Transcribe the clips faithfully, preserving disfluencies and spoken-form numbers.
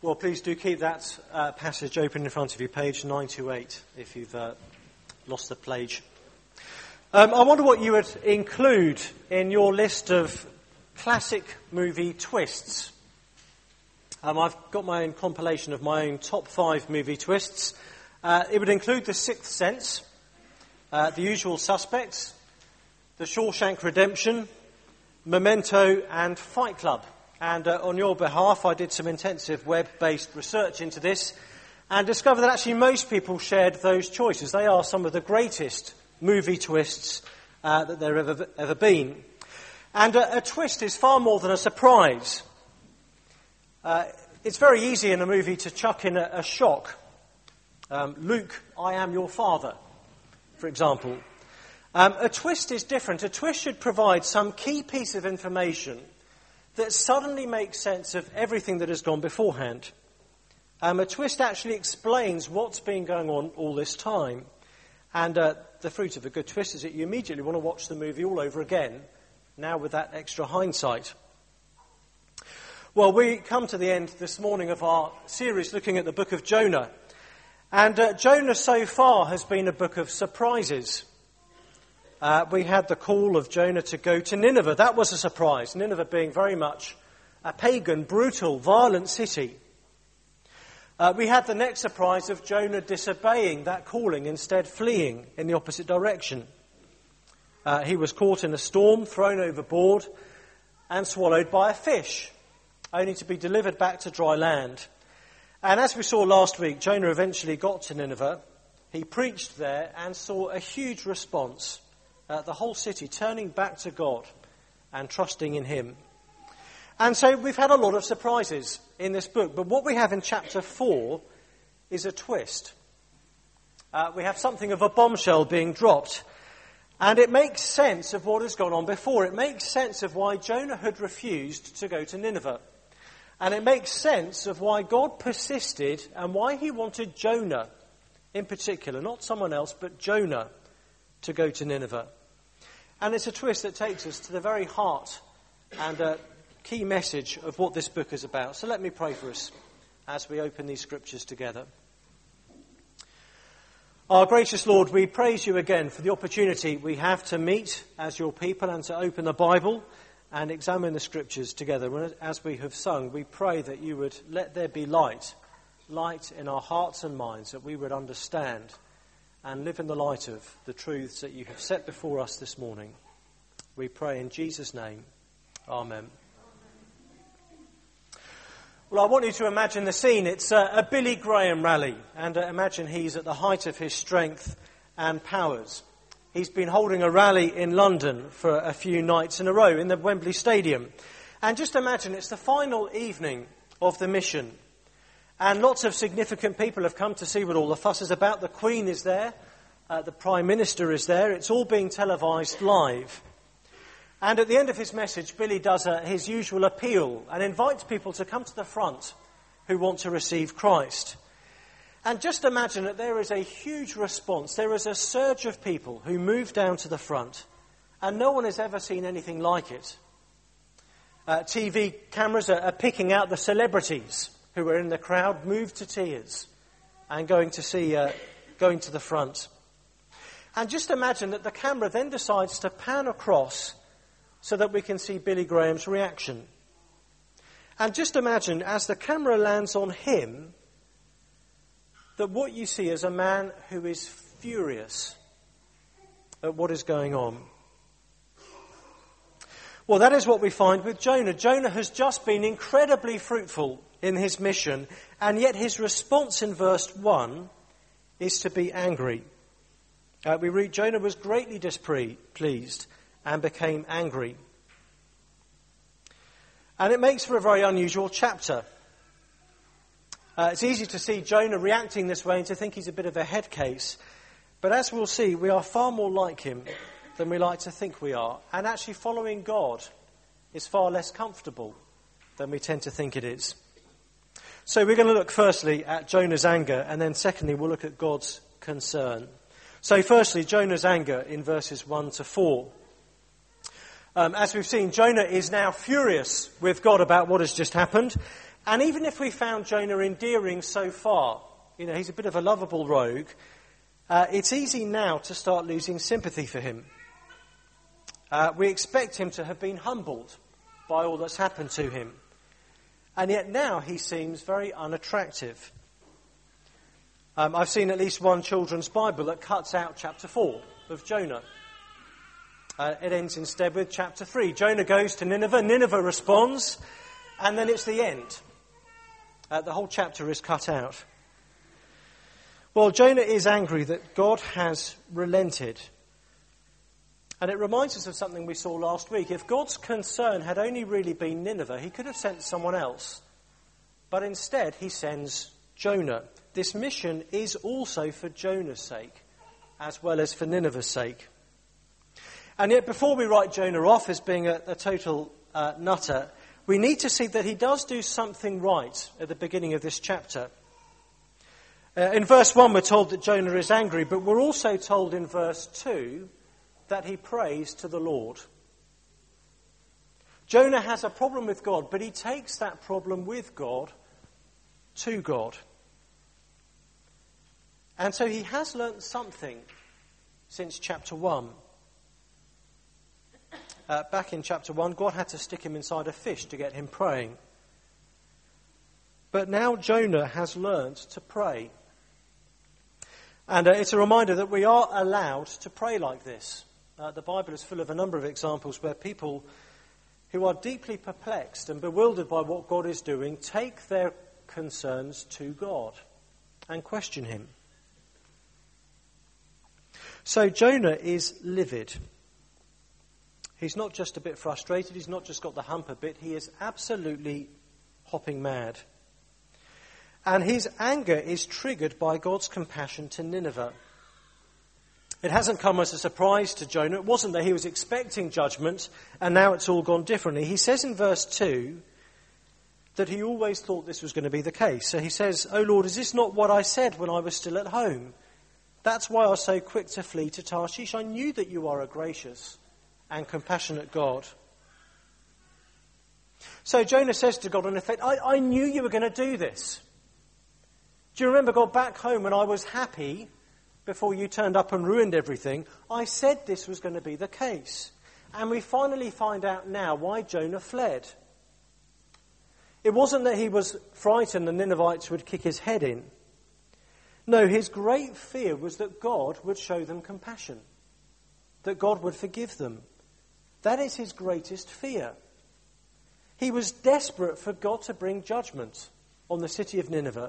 Well, please do keep that uh, passage open in front of you, page nine twenty-eight, if you've uh, lost the page. Um, I wonder what you would include in your list of classic movie twists. Um, I've got my own compilation of my own top five movie twists. Uh, it would include The Sixth Sense, uh, The Usual Suspects, The Shawshank Redemption, Memento, and Fight Club. And uh, on your behalf, I did some intensive web-based research into this and discovered that actually most people shared those choices. They are some of the greatest movie twists uh, that there have ever, ever been. And uh, a twist is far more than a surprise. Uh, it's very easy in a movie to chuck in a, a shock. Um, Luke, I am your father, for example. Um, a twist is different. A twist should provide some key piece of information that suddenly makes sense of everything that has gone beforehand. Um, a twist actually explains what's been going on all this time. And uh, the fruit of a good twist is that you immediately want to watch the movie all over again, now with that extra hindsight. Well, we come to the end this morning of our series looking at the book of Jonah. And uh, Jonah so far has been a book of surprises. Uh, we had the call of Jonah to go to Nineveh. That was a surprise. Nineveh being very much a pagan, brutal, violent city. Uh, we had the next surprise of Jonah disobeying that calling, instead fleeing in the opposite direction. Uh, he was caught in a storm, thrown overboard, and swallowed by a fish, only to be delivered back to dry land. And as we saw last week, Jonah eventually got to Nineveh. He preached there and saw a huge response. Uh, the whole city turning back to God and trusting in him. And so we've had a lot of surprises in this book, but what we have in chapter four is a twist. Uh, we have something of a bombshell being dropped, and it makes sense of what has gone on before. It makes sense of why Jonah had refused to go to Nineveh. And it makes sense of why God persisted and why he wanted Jonah in particular, not someone else, but Jonah, to go to Nineveh. And it's a twist that takes us to the very heart and a key message of what this book is about. So let me pray for us as we open these scriptures together. Our gracious Lord, we praise you again for the opportunity we have to meet as your people and to open the Bible and examine the scriptures together. As we have sung, we pray that you would let there be light, light in our hearts and minds, that we would understand and live in the light of the truths that you have set before us this morning. We pray in Jesus' name. Amen. Well, I want you to imagine the scene. It's a, a Billy Graham rally, and uh, imagine he's at the height of his strength and powers. He's been holding a rally in London for a few nights in a row in the Wembley Stadium. And just imagine it's the final evening of the mission. And lots of significant people have come to see what all the fuss is about. The Queen is there. Uh, the Prime Minister is there. It's all being televised live. And at the end of his message, Billy does uh, his usual appeal and invites people to come to the front who want to receive Christ. And just imagine that there is a huge response. There is a surge of people who move down to the front, and no one has ever seen anything like it. Uh, T V cameras are, are picking out the celebrities who were in the crowd, moved to tears and going to see, uh, going to the front. And just imagine that the camera then decides to pan across so that we can see Billy Graham's reaction. And just imagine, as the camera lands on him, that what you see is a man who is furious at what is going on. Well, that is what we find with Jonah. Jonah has just been incredibly fruitful in his mission, and yet his response in verse one is to be angry. Uh, we read, Jonah was greatly displeased and became angry. And it makes for a very unusual chapter. Uh, it's easy to see Jonah reacting this way and to think he's a bit of a head case. But as we'll see, we are far more like him than we like to think we are. And actually following God is far less comfortable than we tend to think it is. So we're going to look firstly at Jonah's anger, and then secondly we'll look at God's concern. So firstly, Jonah's anger in verses one to four. Um, as we've seen, Jonah is now furious with God about what has just happened. And even if we found Jonah endearing so far, you know, he's a bit of a lovable rogue, uh, it's easy now to start losing sympathy for him. Uh, we expect him to have been humbled by all that's happened to him. And yet now he seems very unattractive. Um, I've seen at least one children's Bible that cuts out chapter four of Jonah. Uh, it ends instead with chapter three. Jonah goes to Nineveh, Nineveh responds, and then it's the end. Uh, the whole chapter is cut out. Well, Jonah is angry that God has relented. And it reminds us of something we saw last week. If God's concern had only really been Nineveh, he could have sent someone else. But instead, he sends Jonah. This mission is also for Jonah's sake, as well as for Nineveh's sake. And yet, before we write Jonah off as being a, a total uh, nutter, we need to see that he does do something right at the beginning of this chapter. Uh, in verse one, we're told that Jonah is angry, but we're also told in verse two that he prays to the Lord. Jonah has a problem with God, but he takes that problem with God to God. And so he has learnt something since chapter one. Uh, back in chapter one, God had to stick him inside a fish to get him praying. But now Jonah has learnt to pray. And uh, it's a reminder that we are allowed to pray like this. Uh, the Bible is full of a number of examples where people who are deeply perplexed and bewildered by what God is doing take their concerns to God and question him. So Jonah is livid. He's not just a bit frustrated, he's not just got the hump a bit, he is absolutely hopping mad. And his anger is triggered by God's compassion to Nineveh. It hasn't come as a surprise to Jonah. It wasn't that he was expecting judgment and now it's all gone differently. He says in verse two that he always thought this was going to be the case. So he says, "O Lord, is this not what I said when I was still at home? That's why I was so quick to flee to Tarshish. I knew that you are a gracious and compassionate God." So Jonah says to God in effect, I, I knew you were going to do this. Do you remember, God, back home when I was happy before you turned up and ruined everything? I said this was going to be the case. And we finally find out now why Jonah fled. It wasn't that he was frightened the Ninevites would kick his head in. No, his great fear was that God would show them compassion, that God would forgive them. That is his greatest fear. He was desperate for God to bring judgment on the city of Nineveh.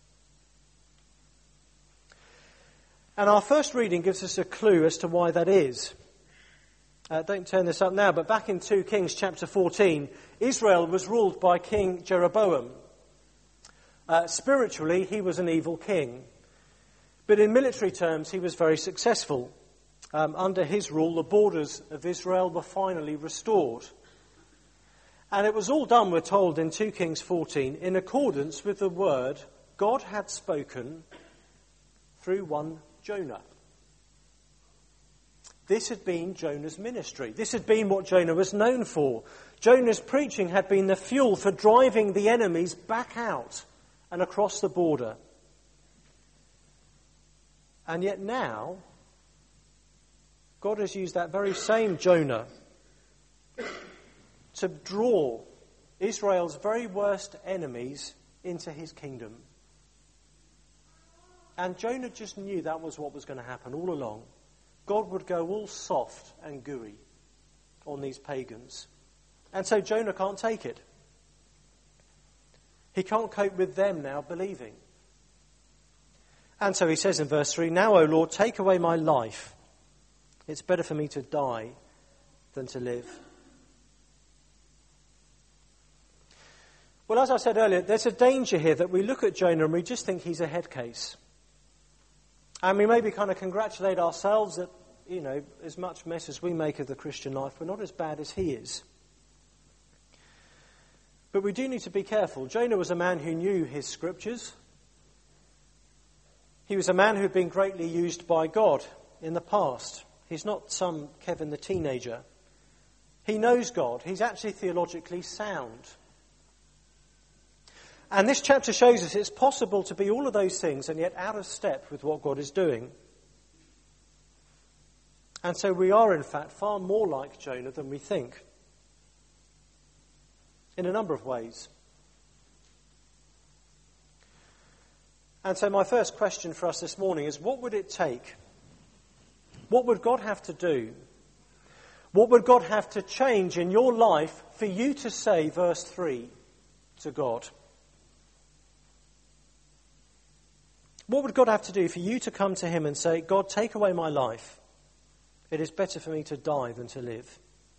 And our first reading gives us a clue as to why that is. Uh, don't turn this up now, but back in Second Kings chapter fourteen, Israel was ruled by King Jeroboam. Uh, spiritually, he was an evil king. But in military terms, he was very successful. Um, under his rule, the borders of Israel were finally restored. And it was all done, we're told, in Second Kings fourteen, in accordance with the word God had spoken through one Jonah. This had been Jonah's ministry. This had been what Jonah was known for. Jonah's preaching had been the fuel for driving the enemies back out and across the border. And yet now, God has used that very same Jonah to draw Israel's very worst enemies into his kingdom. And Jonah just knew that was what was going to happen all along. God would go all soft and gooey on these pagans. And so Jonah can't take it. He can't cope with them now believing. And so he says in verse three, "Now, O Lord, take away my life. It's better for me to die than to live." Well, as I said earlier, there's a danger here that we look at Jonah and we just think he's a head case. And we maybe kind of congratulate ourselves that, you know, as much mess as we make of the Christian life, we're not as bad as he is. But we do need to be careful. Jonah was a man who knew his scriptures. He was a man who had been greatly used by God in the past. He's not some Kevin the teenager. He knows God. He's actually theologically sound. And this chapter shows us it's possible to be all of those things and yet out of step with what God is doing. And so we are, in fact, far more like Jonah than we think, in a number of ways. And so my first question for us this morning is, what would it take? What would God have to do? What would God have to change in your life for you to say, verse three, to God? What would God have to do for you to come to him and say, God, take away my life. It is better for me to die than to live.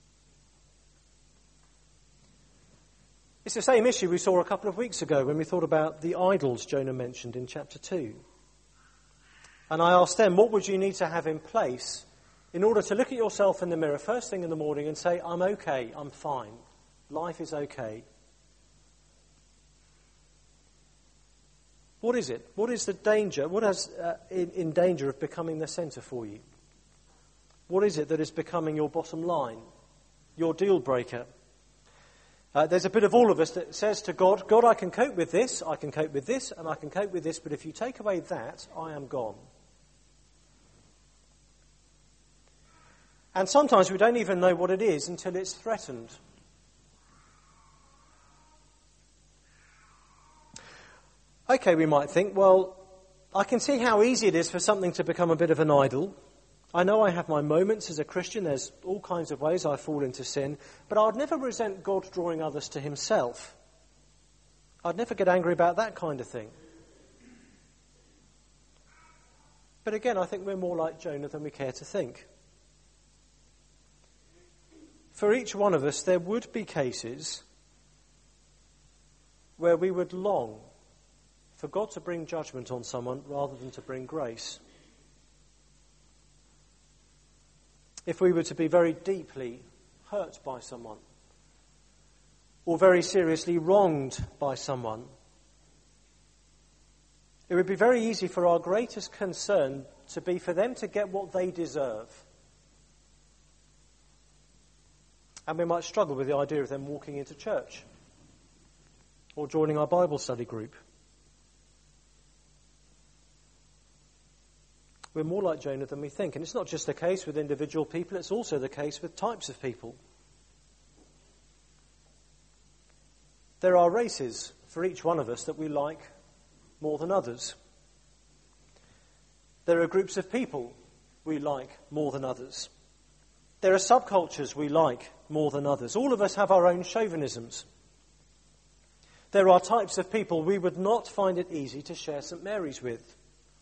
It's the same issue we saw a couple of weeks ago when we thought about the idols Jonah mentioned in chapter two. And I asked them, what would you need to have in place in order to look at yourself in the mirror first thing in the morning and say, I'm okay, I'm fine, life is okay. What is it? What is the danger? What is uh, in, in danger of becoming the centre for you? What is it that is becoming your bottom line, your deal breaker? Uh, there's a bit of all of us that says to God, God, I can cope with this, I can cope with this, and I can cope with this, but if you take away that, I am gone. And sometimes we don't even know what it is until it's threatened. Okay, we might think, well, I can see how easy it is for something to become a bit of an idol. I know I have my moments as a Christian. There's all kinds of ways I fall into sin. But I'd never resent God drawing others to himself. I'd never get angry about that kind of thing. But again, I think we're more like Jonah than we care to think. For each one of us, there would be cases where we would long for God to bring judgment on someone rather than to bring grace. If we were to be very deeply hurt by someone, or very seriously wronged by someone, it would be very easy for our greatest concern to be for them to get what they deserve. And we might struggle with the idea of them walking into church or joining our Bible study group. We're more like Jonah than we think. And it's not just the case with individual people, it's also the case with types of people. There are races for each one of us that we like more than others. There are groups of people we like more than others. There are subcultures we like more than others. All of us have our own chauvinisms. There are types of people we would not find it easy to share Saint Mary's with.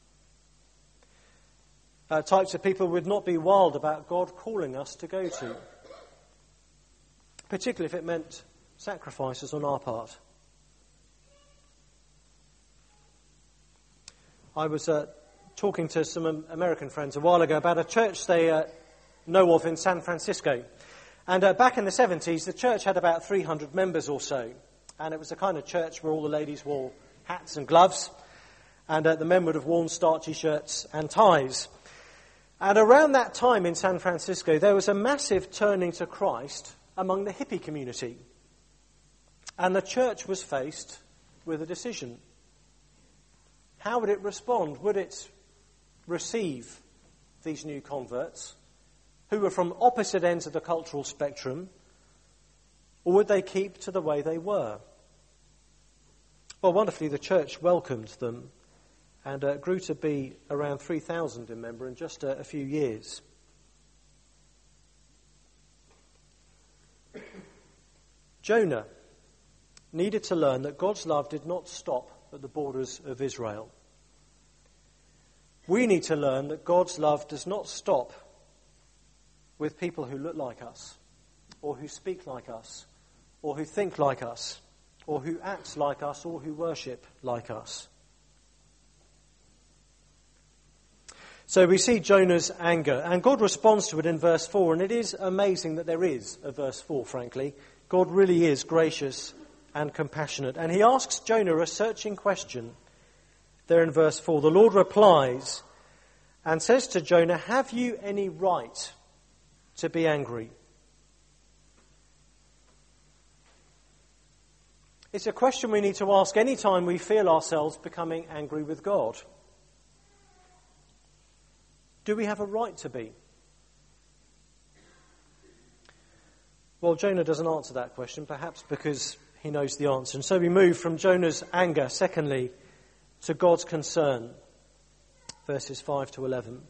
Uh, types of people would not be wild about God calling us to go to, particularly if it meant sacrifices on our part. I was uh, talking to some American friends a while ago about a church they uh, know of in San Francisco. And uh, back in the seventies, the church had about three hundred members or so. And it was the kind of church where all the ladies wore hats and gloves, and uh, the men would have worn starchy shirts and ties. And around that time in San Francisco, there was a massive turning to Christ among the hippie community. And the church was faced with a decision. How would it respond? Would it receive these new converts who were from opposite ends of the cultural spectrum, or would they keep to the way they were? Well, wonderfully, the church welcomed them and uh, grew to be around three thousand in number in just uh, a few years. Jonah needed to learn that God's love did not stop at the borders of Israel. We need to learn that God's love does not stop with people who look like us, or who speak like us, or who think like us, or who act like us, or who worship like us. So we see Jonah's anger, and God responds to it in verse four, and it is amazing that there is a verse four, frankly. God really is gracious and compassionate. And he asks Jonah a searching question there in verse four. The Lord replies and says to Jonah, "Have you any right to be angry?" It's a question we need to ask any time we feel ourselves becoming angry with God. Do we have a right to be? Well, Jonah doesn't answer that question, perhaps because he knows the answer. And so we move from Jonah's anger, secondly, to God's concern, verses five to eleven.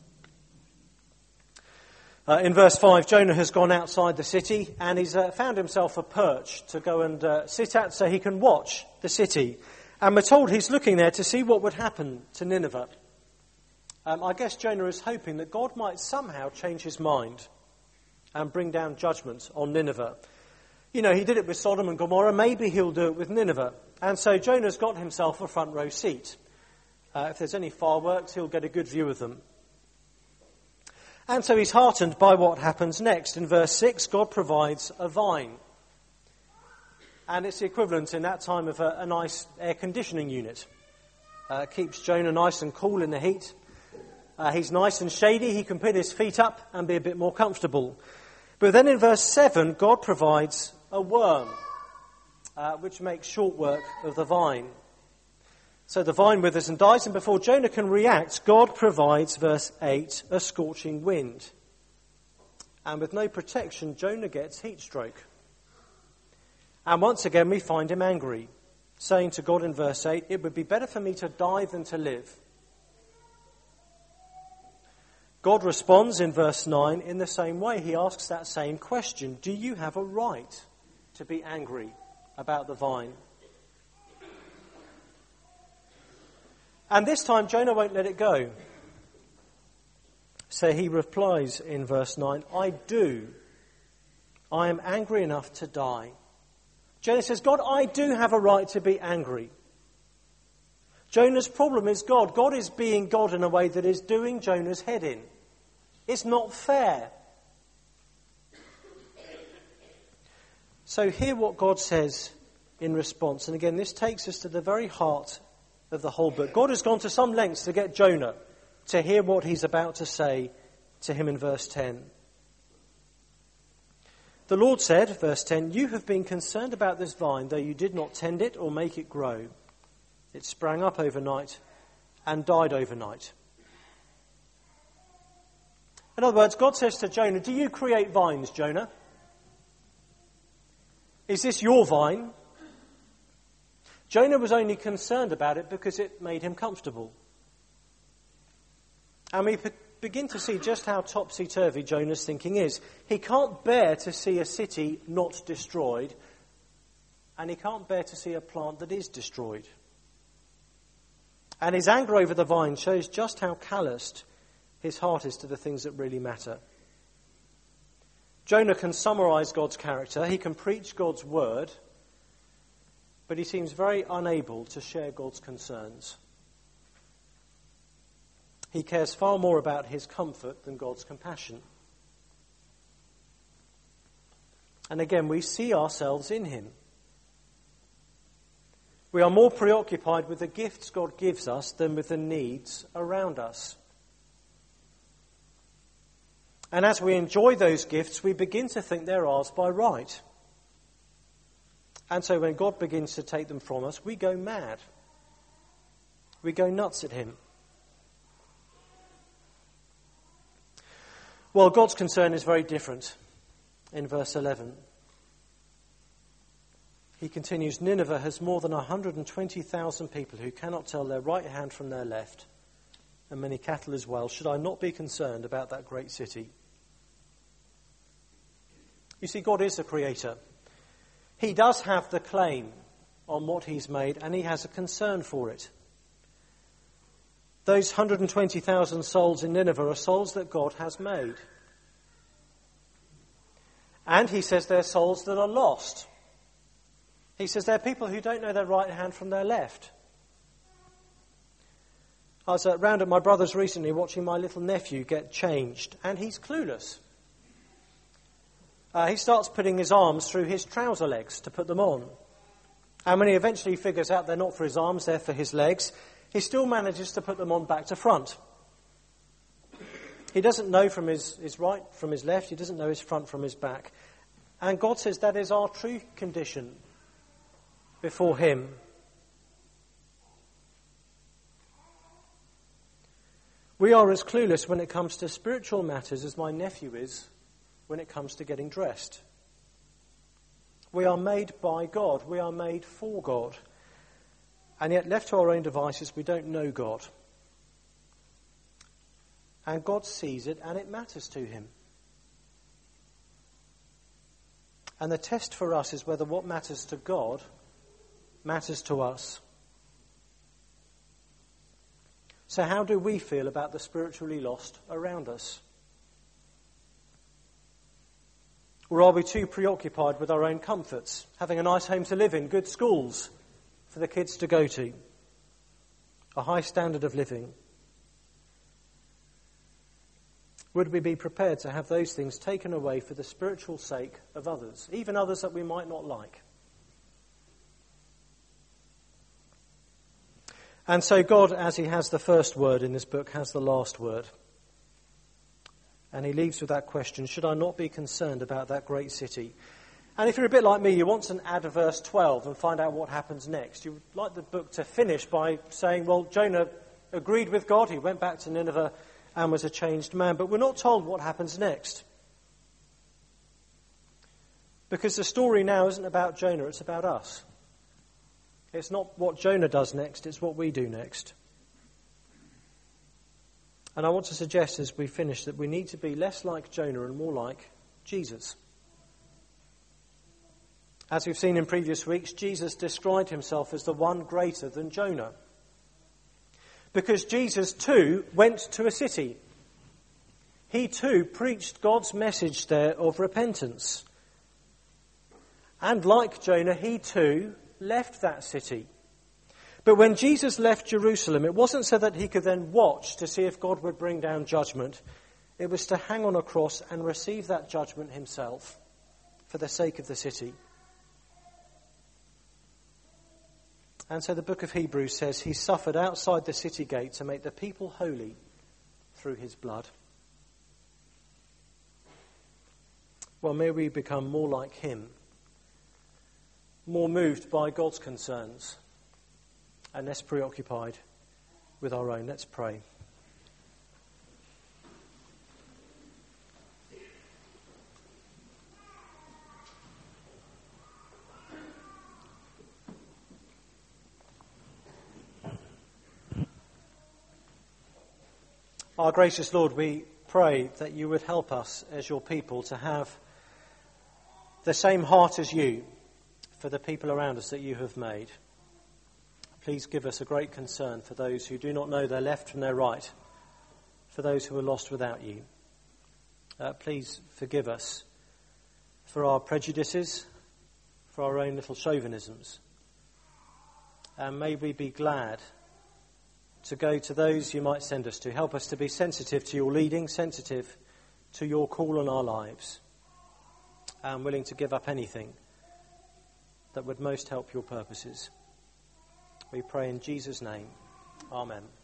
Uh, in verse five, Jonah has gone outside the city and he's uh, found himself a perch to go and uh, sit at so he can watch the city. And we're told he's looking there to see what would happen to Nineveh. Um, I guess Jonah is hoping that God might somehow change his mind and bring down judgment on Nineveh. You know, he did it with Sodom and Gomorrah. Maybe he'll do it with Nineveh. And so Jonah's got himself a front row seat. Uh, if there's any fireworks, he'll get a good view of them. And so he's heartened by what happens next. In verse six, God provides a vine. And it's the equivalent in that time of a, a nice air conditioning unit. Uh, keeps Jonah nice and cool in the heat. Uh, he's nice and shady. He can put his feet up and be a bit more comfortable. But then in verse seven, God provides a worm, uh, which makes short work of the vine. So the vine withers and dies, and before Jonah can react, God provides, verse eight, a scorching wind. And with no protection, Jonah gets heat stroke. And once again, we find him angry, saying to God in verse eight, "It would be better for me to die than to live." God responds in verse nine in the same way. He asks that same question. Do you have a right to be angry about the vine? And this time Jonah won't let it go. So he replies in verse nine, "I do. I am angry enough to die." Jonah says, God, I do have a right to be angry. Jonah's problem is God. God is being God in a way that is doing Jonah's head in. It's not fair. So hear what God says in response. And again, this takes us to the very heart of the whole book. God has gone to some lengths to get Jonah to hear what he's about to say to him in verse ten. The Lord said, verse ten, "You have been concerned about this vine, though you did not tend it or make it grow. It sprang up overnight and died overnight." In other words, God says to Jonah, do you create vines, Jonah? Is this your vine? Jonah was only concerned about it because it made him comfortable. And we begin to see just how topsy-turvy Jonah's thinking is. He can't bear to see a city not destroyed, and he can't bear to see a plant that is destroyed. And his anger over the vine shows just how calloused his heart is to the things that really matter. Jonah can summarize God's character, he can preach God's word, but he seems very unable to share God's concerns. He cares far more about his comfort than God's compassion. And again, we see ourselves in him. We are more preoccupied with the gifts God gives us than with the needs around us. And as we enjoy those gifts, we begin to think they're ours by right. And so when God begins to take them from us, we go mad. We go nuts at him. Well, God's concern is very different in verse eleven. He continues, "Nineveh has more than one hundred twenty thousand people who cannot tell their right hand from their left, and many cattle as well. Should I not be concerned about that great city?" You see, God is the creator. He does have the claim on what he's made, and he has a concern for it. Those one hundred twenty thousand souls in Nineveh are souls that God has made. And he says they're souls that are lost. He says they're people who don't know their right hand from their left. I was around at my brother's recently watching my little nephew get changed, and he's clueless. Uh, he starts putting his arms through his trouser legs to put them on. And when he eventually figures out they're not for his arms, they're for his legs, he still manages to put them on back to front. He doesn't know from his, his right from his left. He doesn't know his front from his back. And God says that is our true condition. before him. We are as clueless when it comes to spiritual matters as my nephew is when it comes to getting dressed. We are made by God. We are made for God. And yet, left to our own devices, we don't know God. And God sees it, and it matters to him. And the test for us is whether what matters to God matters to us. So how do we feel about the spiritually lost around us? Or are we too preoccupied with our own comforts, having a nice home to live in, good schools for the kids to go to, a high standard of living? Would we be prepared to have those things taken away for the spiritual sake of others, even others that we might not like? And so God, as he has the first word in this book, has the last word. And he leaves with that question, should I not be concerned about that great city? And if you're a bit like me, you want to add a verse twelve and find out what happens next. You would like the book to finish by saying, well, Jonah agreed with God. He went back to Nineveh and was a changed man. But we're not told what happens next. Because the story now isn't about Jonah, it's about us. It's not what Jonah does next, it's what we do next. And I want to suggest as we finish that we need to be less like Jonah and more like Jesus. As we've seen in previous weeks, Jesus described himself as the one greater than Jonah. Because Jesus too went to a city. He too preached God's message there of repentance. And like Jonah, he too left that city. But when Jesus left Jerusalem, it wasn't so that he could then watch to see if God would bring down judgment. It was to hang on a cross and receive that judgment himself for the sake of the city. And so the book of Hebrews says he suffered outside the city gate to make the people holy through his blood. Well, may we become more like him, more moved by God's concerns, and less preoccupied with our own. Let's pray. Our gracious Lord, we pray that you would help us as your people to have the same heart as you for the people around us that you have made. Please give us a great concern for those who do not know their left from their right, for those who are lost without you. Uh, please forgive us for our prejudices, for our own little chauvinisms. And may we be glad to go to those you might send us to. Help us to be sensitive to your leading, sensitive to your call on our lives, and willing to give up anything that would most help your purposes. We pray in Jesus' name. Amen.